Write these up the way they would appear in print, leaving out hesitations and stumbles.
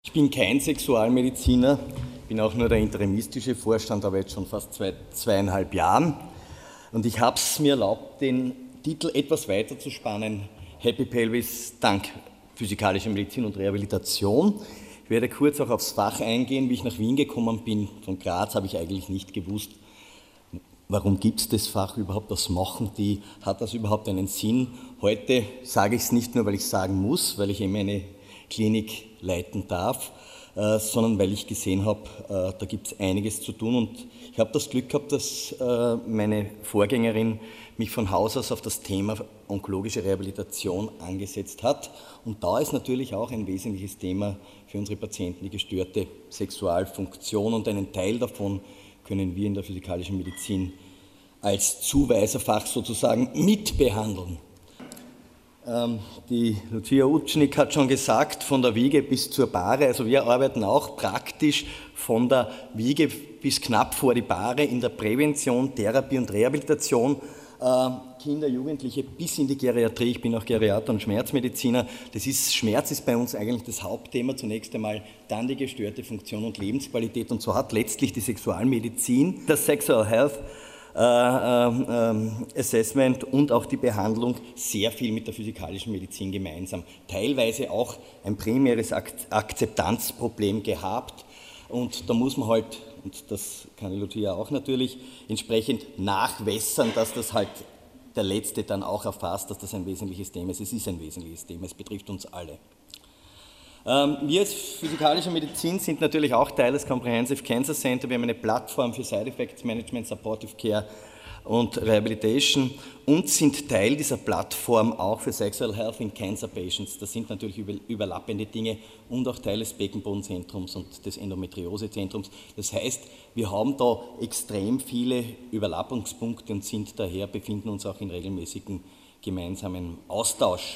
Ich bin kein Sexualmediziner, bin auch nur der interimistische Vorstand, aber jetzt schon fast zweieinhalb Jahren. Und ich habe es mir erlaubt, den Titel etwas weiter zu spannen. Happy Pelvis dank physikalischer Medizin und Rehabilitation. Ich werde kurz auch aufs Fach eingehen. Wie ich nach Wien gekommen bin, von Graz, habe ich eigentlich nicht gewusst, warum gibt es das Fach überhaupt, was machen die, hat das überhaupt einen Sinn? Heute sage ich es nicht nur, weil ich sagen muss, weil ich eben eine Klinik leiten darf, sondern weil ich gesehen habe, da gibt es einiges zu tun. Und ich habe das Glück gehabt, dass meine Vorgängerin mich von Haus aus auf das Thema onkologische Rehabilitation angesetzt hat. Und da ist natürlich auch ein wesentliches Thema für unsere Patienten die gestörte Sexualfunktion. Und einen Teil davon können wir in der physikalischen Medizin als Zuweiserfach sozusagen mitbehandeln. Die Lucia Utschnik hat schon gesagt, von der Wiege bis zur Bahre. Also wir arbeiten auch praktisch von der Wiege bis knapp vor die Bahre in der Prävention, Therapie und Rehabilitation. Kinder, Jugendliche bis in die Geriatrie. Ich bin auch Geriater und Schmerzmediziner. Schmerz ist bei uns eigentlich das Hauptthema. Zunächst einmal dann die gestörte Funktion und Lebensqualität. Und so hat letztlich die Sexualmedizin, das Sexual Health Assessment und auch die Behandlung sehr viel mit der physikalischen Medizin gemeinsam. Teilweise auch ein primäres Akzeptanzproblem gehabt und da muss man halt, und das kann die Lucia auch natürlich, entsprechend nachwässern, dass das halt der Letzte dann auch erfasst, dass das ein wesentliches Thema ist. Es ist ein wesentliches Thema, es betrifft uns alle. Wir als physikalische Medizin sind natürlich auch Teil des Comprehensive Cancer Center. Wir haben eine Plattform für Side Effects Management, Supportive Care und Rehabilitation und sind Teil dieser Plattform auch für Sexual Health in Cancer Patients. Das sind natürlich überlappende Dinge und auch Teil des Beckenbodenzentrums und des Endometriosezentrums. Das heißt, wir haben da extrem viele Überlappungspunkte und befinden uns auch in regelmäßigem gemeinsamen Austausch.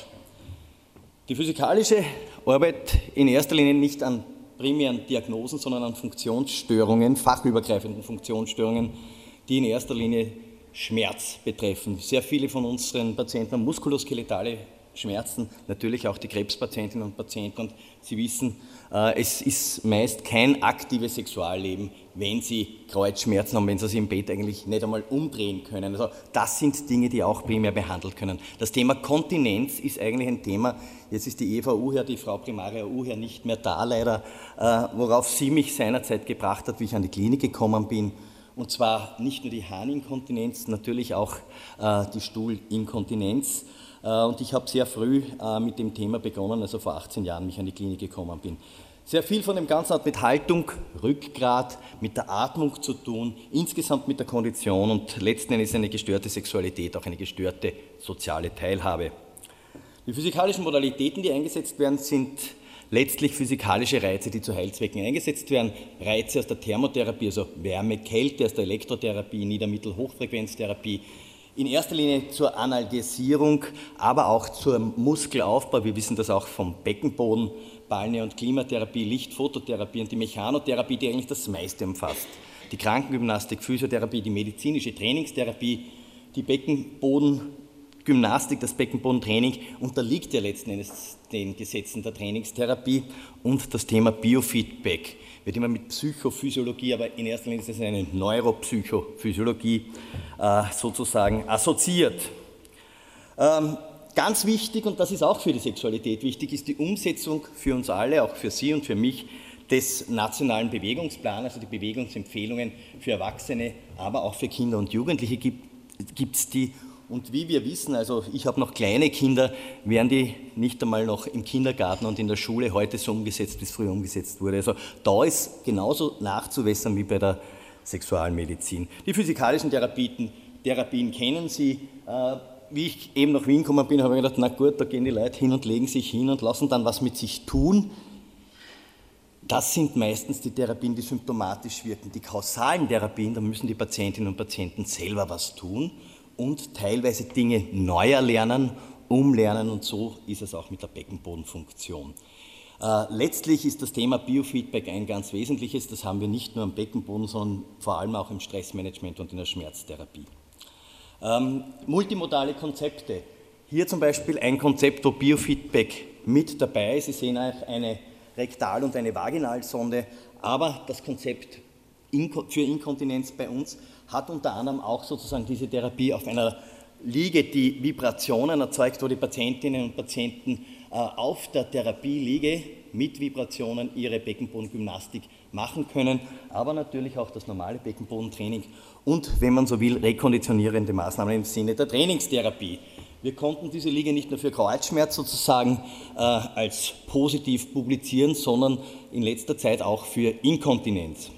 Die physikalische Arbeit in erster Linie nicht an primären Diagnosen, sondern an Funktionsstörungen, fachübergreifenden Funktionsstörungen, die in erster Linie Schmerz betreffen. Sehr viele von unseren Patienten haben muskuloskeletale Schmerzen, natürlich auch die Krebspatientinnen und Patienten. Und Sie wissen, es ist meist kein aktives Sexualleben, wenn Sie Kreuzschmerzen haben, wenn Sie sich im Bett eigentlich nicht einmal umdrehen können. Also das sind Dinge, die auch primär behandelt können. Das Thema Kontinenz ist eigentlich ein Thema, jetzt ist die Eva Uher, die Frau Primaria Uher nicht mehr da leider, worauf sie mich seinerzeit gebracht hat, wie ich an die Klinik gekommen bin. Und zwar nicht nur die Harninkontinenz, natürlich auch die Stuhlinkontinenz. Und ich habe sehr früh mit dem Thema begonnen, also vor 18 Jahren mich an die Klinik gekommen bin. Sehr viel von dem Ganzen hat mit Haltung, Rückgrat, mit der Atmung zu tun, insgesamt mit der Kondition und letzten Endes eine gestörte Sexualität, auch eine gestörte soziale Teilhabe. Die physikalischen Modalitäten, die eingesetzt werden, sind letztlich physikalische Reize, die zu Heilzwecken eingesetzt werden. Reize aus der Thermotherapie, also Wärme, Kälte, aus der Elektrotherapie, Nieder-Mittel-Hochfrequenztherapie, in erster Linie zur Analgesierung, aber auch zum Muskelaufbau. Wir wissen das auch vom Beckenboden, Balnea- und Klimatherapie, Lichtfototherapie und die Mechanotherapie, die eigentlich das meiste umfasst. Die Krankengymnastik, Physiotherapie, die medizinische Trainingstherapie, die Beckengymnastik, das Beckenbodentraining unterliegt ja letzten Endes den Gesetzen der Trainingstherapie und das Thema Biofeedback wird immer mit Psychophysiologie, aber in erster Linie ist es eine Neuropsychophysiologie sozusagen assoziiert. Ganz wichtig, und das ist auch für die Sexualität wichtig, ist die Umsetzung für uns alle, auch für Sie und für mich, des nationalen Bewegungsplans, also die Bewegungsempfehlungen für Erwachsene, aber auch für Kinder und Jugendliche gibt es die. Und wie wir wissen, also ich habe noch kleine Kinder, werden die nicht einmal noch im Kindergarten und in der Schule heute so umgesetzt, wie es früher umgesetzt wurde. Also da ist genauso nachzuwässern wie bei der Sexualmedizin. Die physikalischen Therapien kennen Sie. Wie ich eben nach Wien gekommen bin, habe ich gedacht, na gut, da gehen die Leute hin und legen sich hin und lassen dann was mit sich tun. Das sind meistens die Therapien, die symptomatisch wirken. Die kausalen Therapien, da müssen die Patientinnen und Patienten selber was tun und teilweise Dinge neu erlernen, umlernen und so ist es auch mit der Beckenbodenfunktion. Letztlich ist das Thema Biofeedback ein ganz wesentliches, das haben wir nicht nur am Beckenboden, sondern vor allem auch im Stressmanagement und in der Schmerztherapie. Multimodale Konzepte. Hier zum Beispiel ein Konzept, wo Biofeedback mit dabei ist. Sie sehen auch eine Rektal- und eine Vaginalsonde, aber das Konzept für Inkontinenz bei uns hat unter anderem auch sozusagen diese Therapie auf einer Liege, die Vibrationen erzeugt, wo die Patientinnen und Patienten auf der Therapieliege mit Vibrationen ihre Beckenbodengymnastik machen können, aber natürlich auch das normale Beckenbodentraining und, wenn man so will, rekonditionierende Maßnahmen im Sinne der Trainingstherapie. Wir konnten diese Liege nicht nur für Kreuzschmerz sozusagen als positiv publizieren, sondern in letzter Zeit auch für Inkontinenz.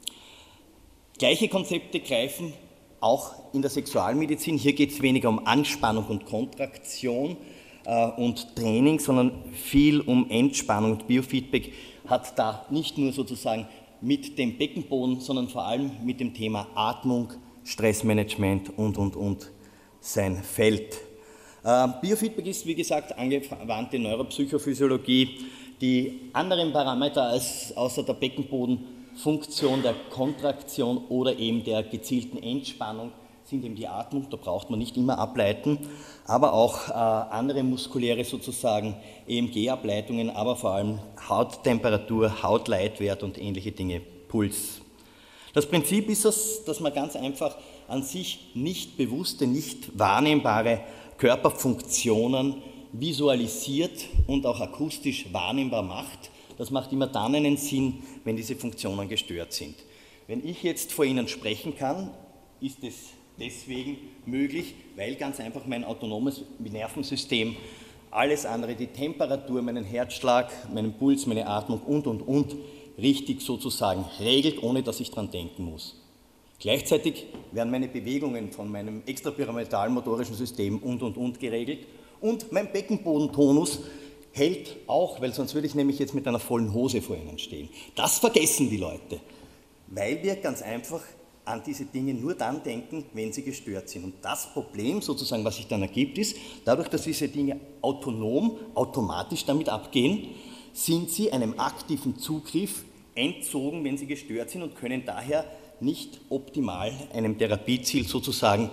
Gleiche Konzepte greifen auch in der Sexualmedizin. Hier geht es weniger um Anspannung und Kontraktion und Training, sondern viel um Entspannung. Und Biofeedback hat da nicht nur sozusagen mit dem Beckenboden, sondern vor allem mit dem Thema Atmung, Stressmanagement und sein Feld. Biofeedback ist, wie gesagt, angewandte Neuropsychophysiologie, die anderen Parameter als außer der Beckenbodenfunktion, der Kontraktion oder eben der gezielten Entspannung sind eben die Atmung, da braucht man nicht immer ableiten, aber auch andere muskuläre sozusagen EMG-Ableitungen, aber vor allem Hauttemperatur, Hautleitwert und ähnliche Dinge, Puls. Das Prinzip ist es, dass man ganz einfach an sich nicht bewusste, nicht wahrnehmbare Körperfunktionen visualisiert und auch akustisch wahrnehmbar macht. Das macht immer dann einen Sinn, wenn diese Funktionen gestört sind. Wenn ich jetzt vor Ihnen sprechen kann, ist es deswegen möglich, weil ganz einfach mein autonomes Nervensystem alles andere, die Temperatur, meinen Herzschlag, meinen Puls, meine Atmung und richtig sozusagen regelt, ohne dass ich dran denken muss. Gleichzeitig werden meine Bewegungen von meinem extrapyramidalen motorischen System und geregelt und mein Beckenbodentonus hält auch, weil sonst würde ich nämlich jetzt mit einer vollen Hose vor Ihnen stehen. Das vergessen die Leute, weil wir ganz einfach an diese Dinge nur dann denken, wenn sie gestört sind. Und das Problem sozusagen, was sich dann ergibt, ist, dadurch, dass diese Dinge automatisch damit abgehen, sind sie einem aktiven Zugriff entzogen, wenn sie gestört sind und können daher nicht optimal einem Therapieziel sozusagen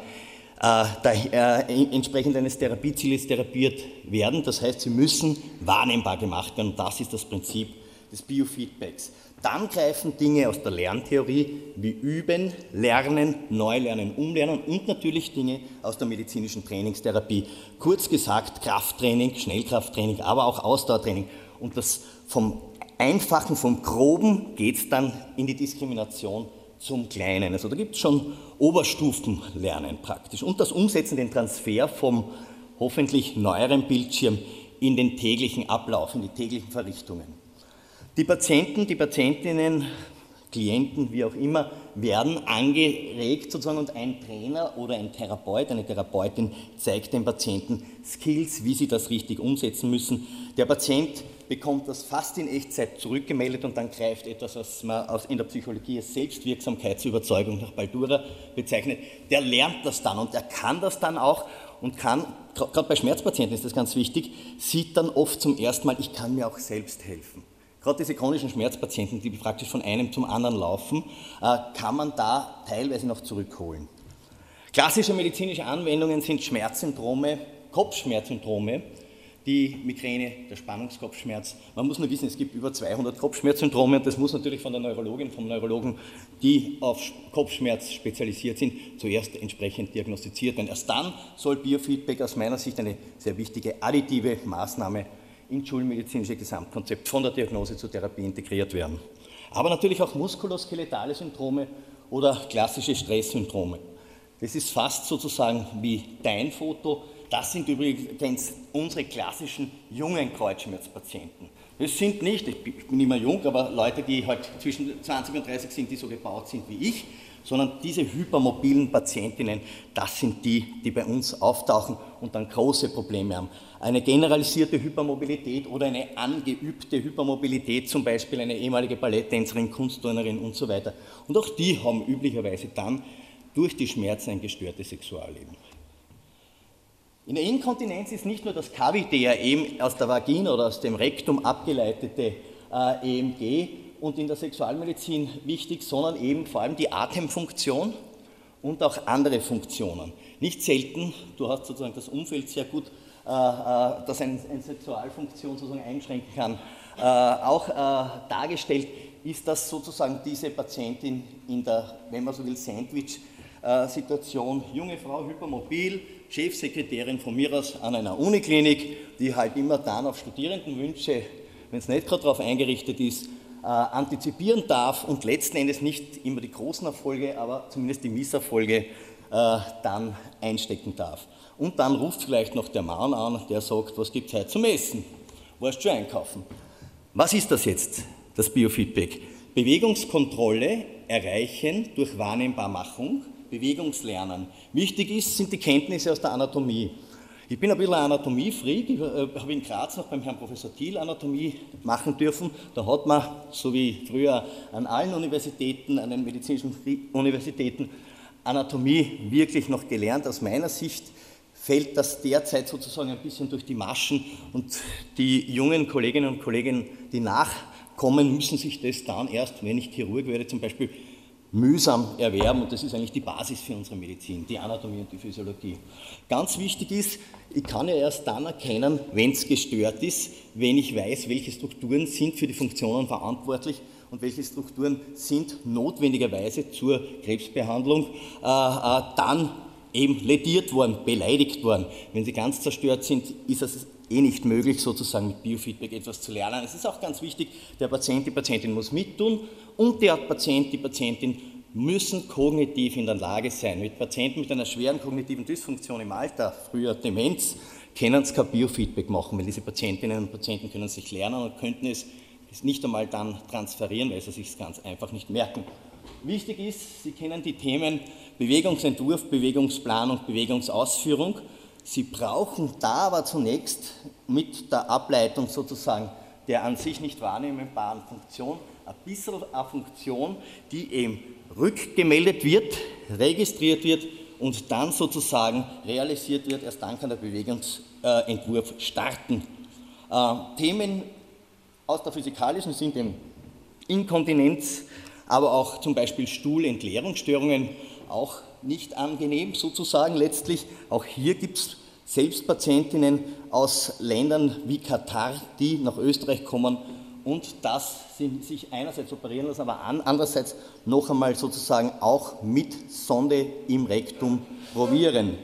entsprechend eines Therapiezieles therapiert werden. Das heißt, sie müssen wahrnehmbar gemacht werden. Und das ist das Prinzip des Biofeedbacks. Dann greifen Dinge aus der Lerntheorie wie Üben, Lernen, Neulernen, Umlernen und natürlich Dinge aus der medizinischen Trainingstherapie. Kurz gesagt, Krafttraining, Schnellkrafttraining, aber auch Ausdauertraining. Und das vom Einfachen, vom Groben geht es dann in die Diskrimination zum Kleinen. Also da gibt es schon Oberstufenlernen praktisch. Und das Umsetzen, den Transfer vom hoffentlich neueren Bildschirm in den täglichen Ablauf, in die täglichen Verrichtungen. Die Patienten, die Patientinnen, Klienten, wie auch immer, werden angeregt sozusagen und ein Trainer oder ein Therapeut, eine Therapeutin zeigt den Patienten Skills, wie sie das richtig umsetzen müssen. Der Patient bekommt das fast in Echtzeit zurückgemeldet und dann greift etwas, was man in der Psychologie als Selbstwirksamkeitsüberzeugung nach Baldura bezeichnet. Der lernt das dann und er kann das dann auch und kann, gerade bei Schmerzpatienten ist das ganz wichtig, sieht dann oft zum ersten Mal, ich kann mir auch selbst helfen. Gerade diese chronischen Schmerzpatienten, die praktisch von einem zum anderen laufen, kann man da teilweise noch zurückholen. Klassische medizinische Anwendungen sind Schmerzsyndrome, Kopfschmerzsyndrome, die Migräne, der Spannungskopfschmerz. Man muss nur wissen, es gibt über 200 Kopfschmerzsyndrome und das muss natürlich von der Neurologin, vom Neurologen, die auf Kopfschmerz spezialisiert sind, zuerst entsprechend diagnostiziert werden. Erst dann soll Biofeedback aus meiner Sicht eine sehr wichtige additive Maßnahme ins schulmedizinische Gesamtkonzept von der Diagnose zur Therapie integriert werden. Aber natürlich auch muskuloskeletale Syndrome oder klassische Stresssyndrome. Das ist fast sozusagen wie dein Foto. Das sind übrigens unsere klassischen jungen Kreuzschmerzpatienten. Das sind nicht, ich bin immer jung, aber Leute, die halt zwischen 20 und 30 sind, die so gebaut sind wie ich, sondern diese hypermobilen Patientinnen, das sind die, die bei uns auftauchen und dann große Probleme haben. Eine generalisierte Hypermobilität oder eine angeübte Hypermobilität, zum Beispiel eine ehemalige Balletttänzerin, Kunstturnerin und so weiter. Und auch die haben üblicherweise dann durch die Schmerzen ein gestörtes Sexualleben. In der Inkontinenz ist nicht nur das Kavitäer aus der Vagina oder aus dem Rektum abgeleitete EMG und in der Sexualmedizin wichtig, sondern eben vor allem die Atemfunktion und auch andere Funktionen. Nicht selten, du hast sozusagen das Umfeld sehr gut, das eine Sexualfunktion sozusagen einschränken kann, auch dargestellt, ist das sozusagen diese Patientin in der, wenn man so will, Sandwich-Situation, junge Frau, hypermobil, Chefsekretärin von mir aus an einer Uniklinik, die halt immer dann auf Studierendenwünsche, wenn es nicht gerade darauf eingerichtet ist, antizipieren darf und letzten Endes nicht immer die großen Erfolge, aber zumindest die Misserfolge dann einstecken darf. Und dann ruft vielleicht noch der Mann an, der sagt, was gibt es heute zum Essen? Warst du schon einkaufen? Was ist das jetzt, das Biofeedback? Bewegungskontrolle erreichen durch Wahrnehmbarmachung, Bewegungslernen. Wichtig ist, sind die Kenntnisse aus der Anatomie. Ich bin ein bisschen ein Anatomie-Freak, ich habe in Graz noch beim Herrn Professor Thiel Anatomie machen dürfen. Da hat man, so wie früher an allen Universitäten, an den medizinischen Universitäten, Anatomie wirklich noch gelernt. Aus meiner Sicht fällt das derzeit sozusagen ein bisschen durch die Maschen und die jungen Kolleginnen und Kollegen, die nachkommen, müssen sich das dann erst, wenn ich Chirurg werde, zum Beispiel mühsam erwerben, und das ist eigentlich die Basis für unsere Medizin, die Anatomie und die Physiologie. Ganz wichtig ist, ich kann ja erst dann erkennen, wenn es gestört ist, wenn ich weiß, welche Strukturen sind für die Funktionen verantwortlich und welche Strukturen sind notwendigerweise zur Krebsbehandlung dann eben lädiert worden, beleidigt worden. Wenn sie ganz zerstört sind, ist es nicht möglich, sozusagen mit Biofeedback etwas zu lernen. Es ist auch ganz wichtig, der Patient, die Patientin muss mittun und der Patient, die Patientin müssen kognitiv in der Lage sein. Mit Patienten mit einer schweren kognitiven Dysfunktion im Alter, früher Demenz, können sie kein Biofeedback machen, weil diese Patientinnen und Patienten können sich lernen und könnten es nicht einmal dann transferieren, weil sie sich ganz einfach nicht merken. Wichtig ist, Sie kennen die Themen Bewegungsentwurf, Bewegungsplanung, Bewegungsausführung. Sie brauchen da aber zunächst mit der Ableitung sozusagen der an sich nicht wahrnehmbaren Funktion ein bisschen eine Funktion, die eben rückgemeldet wird, registriert wird und dann sozusagen realisiert wird. Erst dann kann der Bewegungsentwurf starten. Themen aus der physikalischen sind eben Inkontinenz, aber auch zum Beispiel Stuhlentleerungsstörungen, auch nicht angenehm sozusagen letztlich. Auch hier gibt es selbst Patientinnen aus Ländern wie Katar, die nach Österreich kommen und das sich einerseits operieren lassen, aber andererseits noch einmal sozusagen auch mit Sonde im Rektum probieren.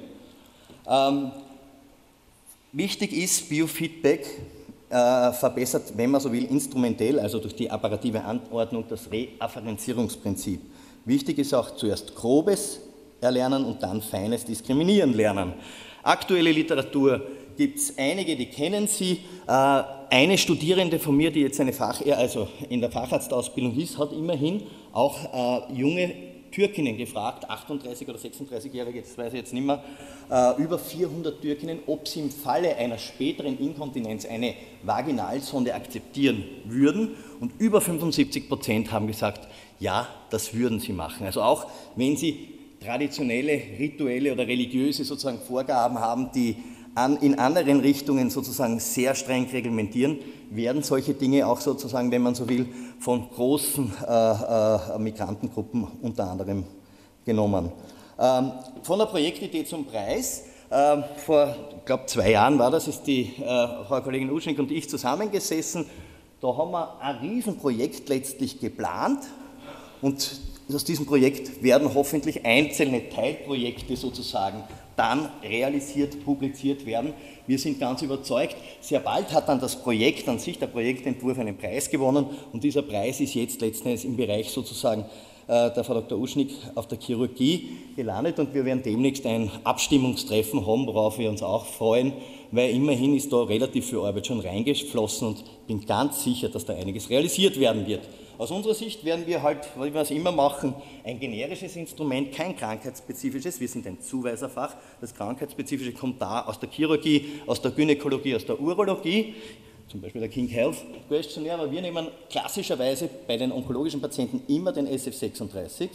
Wichtig ist, Biofeedback verbessert, wenn man so will, instrumentell, also durch die apparative Anordnung, das Reafferenzierungsprinzip. Wichtig ist auch zuerst Grobes erlernen und dann Feines diskriminieren lernen. Aktuelle Literatur gibt es einige, die kennen Sie. Eine Studierende von mir, die jetzt also in der Facharztausbildung ist, hat immerhin auch junge Türkinnen gefragt, 38 oder 36-Jährige, das weiß ich jetzt nicht mehr, über 400 Türkinnen, ob sie im Falle einer späteren Inkontinenz eine Vaginalsonde akzeptieren würden. Und über 75% haben gesagt, ja, das würden sie machen. Also auch wenn sie traditionelle, rituelle oder religiöse sozusagen Vorgaben haben, die in anderen Richtungen sozusagen sehr streng reglementieren, werden solche Dinge auch sozusagen, wenn man so will, von großen Migrantengruppen unter anderem genommen. Von der Projektidee zum Preis. Vor, ich glaube, 2 Jahren war das, ist die Frau Kollegin Uschnik und ich zusammengesessen. Da haben wir ein Riesenprojekt letztlich geplant und aus diesem Projekt werden hoffentlich einzelne Teilprojekte sozusagen dann realisiert, publiziert werden. Wir sind ganz überzeugt, sehr bald hat dann das Projekt an sich, der Projektentwurf, einen Preis gewonnen und dieser Preis ist jetzt letzten Endes im Bereich sozusagen der Frau Dr. Uschnik auf der Chirurgie gelandet und wir werden demnächst ein Abstimmungstreffen haben, worauf wir uns auch freuen, weil immerhin ist da relativ viel Arbeit schon reingeflossen und bin ganz sicher, dass da einiges realisiert werden wird. Aus unserer Sicht werden wir halt, wie wir es immer machen, ein generisches Instrument, kein krankheitsspezifisches. Wir sind ein Zuweiserfach. Das Krankheitsspezifische kommt da aus der Chirurgie, aus der Gynäkologie, aus der Urologie, zum Beispiel der King Health Questionnaire, aber wir nehmen klassischerweise bei den onkologischen Patienten immer den SF36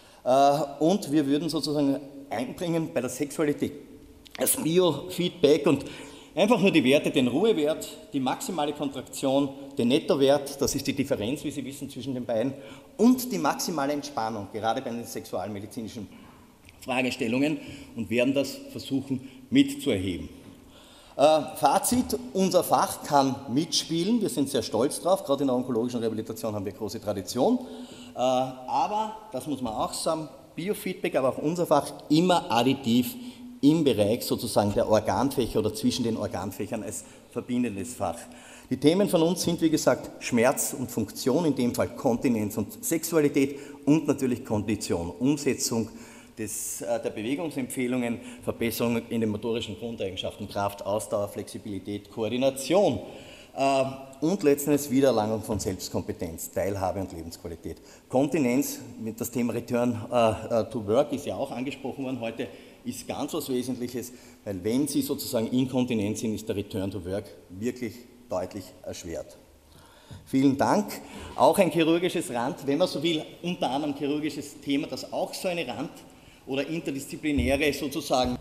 und wir würden sozusagen einbringen bei der Sexualität das Biofeedback und einfach nur die Werte, den Ruhewert, die maximale Kontraktion, den Nettowert, das ist die Differenz, wie Sie wissen, zwischen den beiden, und die maximale Entspannung, gerade bei den sexualmedizinischen Fragestellungen, und werden das versuchen mitzuerheben. Fazit, unser Fach kann mitspielen, wir sind sehr stolz drauf, gerade in der onkologischen Rehabilitation haben wir große Tradition, aber, das muss man auch sagen, Biofeedback, aber auch unser Fach immer additiv im Bereich sozusagen der Organfächer oder zwischen den Organfächern als verbindendes Fach. Die Themen von uns sind, wie gesagt, Schmerz und Funktion, in dem Fall Kontinenz und Sexualität und natürlich Kondition, Umsetzung der Bewegungsempfehlungen, Verbesserung in den motorischen Grundeigenschaften, Kraft, Ausdauer, Flexibilität, Koordination und letztendlich Wiedererlangung von Selbstkompetenz, Teilhabe und Lebensqualität. Kontinenz, das Thema Return to Work ist ja auch angesprochen worden heute, ist ganz was Wesentliches, weil wenn Sie sozusagen inkontinent sind, ist der Return to Work wirklich deutlich erschwert. Vielen Dank. Auch ein chirurgisches Rand, wenn man so will, unter anderem chirurgisches Thema, das auch so eine Rand- oder interdisziplinäre sozusagen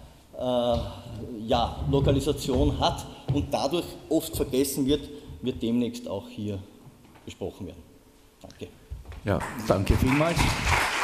Lokalisation hat und dadurch oft vergessen wird, wird demnächst auch hier besprochen werden. Danke. Ja, danke vielmals.